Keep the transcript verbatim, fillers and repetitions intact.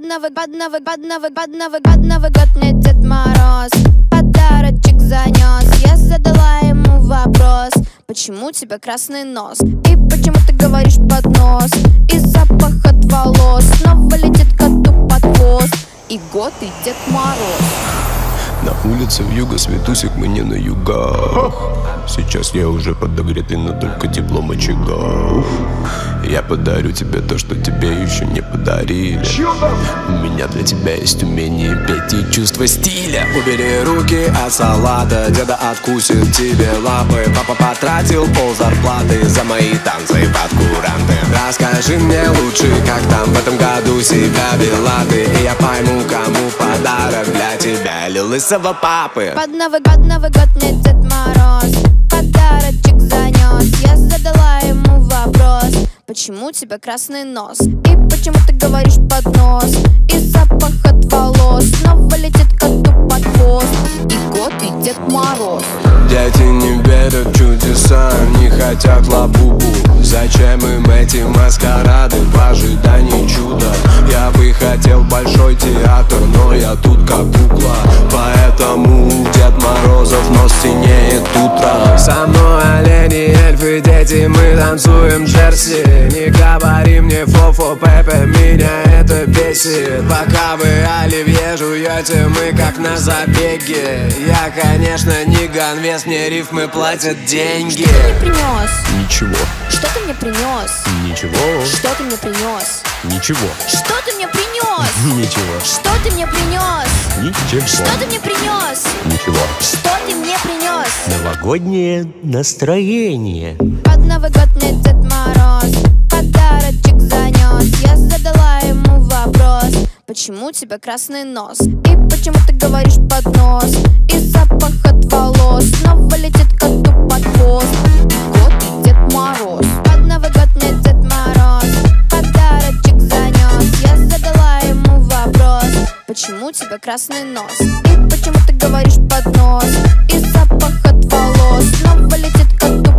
Новый, под Новый, под Новый, под Новый, под Новый год мне Дед Мороз подарочек занес. Я задала ему вопрос: почему у тебя красный нос? И почему ты говоришь под нос? И запах от волос снова летит коту под хвост. И год, и Дед Мороз. На улице вьюга, Светусик, мы не на югах. Сейчас я уже подогретый, но только теплом очага. Я подарю тебе то, что тебе еще не подарили. У меня для тебя есть умение петь и чувство стиля. Убери руки от салата, деда откусит тебе лапы. Папа потратил пол зарплаты за мои танцы под куранты. Расскажи мне лучше, как там в этом году себя вела ты, и я пойму, кому подарок для тебя, или лысого папы. Под Новый, под Новый год мне Дед Мороз подарочек занес. Я задала ему вопрос: почему у тебя красный нос? И почему ты говоришь под нос? И запах от волос снова летит коту под хвост. И год, и Дед Мороз. Дети не верят в чудеса, не хотят лабубу. Зачем им эти маскарады в ожидании чуда? Я бы хотел большой театр, но я тут как кукла. Поэтому Дед Морозов нос синеет утро. Со мной олени, эльфы, дети, мы танцуем джерси. Не говори мне фо-фо, Пепе, меня это бесит. Пока вы оливье жуете, мы как на забеге. Я, конечно, не ганвест, мне рифмы платят деньги. Что ты мне принес? Ничего. Что ты мне принес? Ничего. Что ты мне принес? Ничего. Что ты мне принес? Ничего. Что ты мне принес? Ничего. Что ты мне принес? Ничего. Что ты мне принес? Новогоднее настроение. Под Новый год мне Дед Мороз подарочек занес. Я задала ему вопрос: почему у тебя красный нос? И почему ты говоришь под нос? И запах от волос снова летит коту под хвост. Год, и Дед Мороз. Под Новый год мне Дед Мороз подарочек занес. Я задала ему вопрос: почему у тебя красный нос? И почему ты говоришь под нос? И запах от волос снова летит коту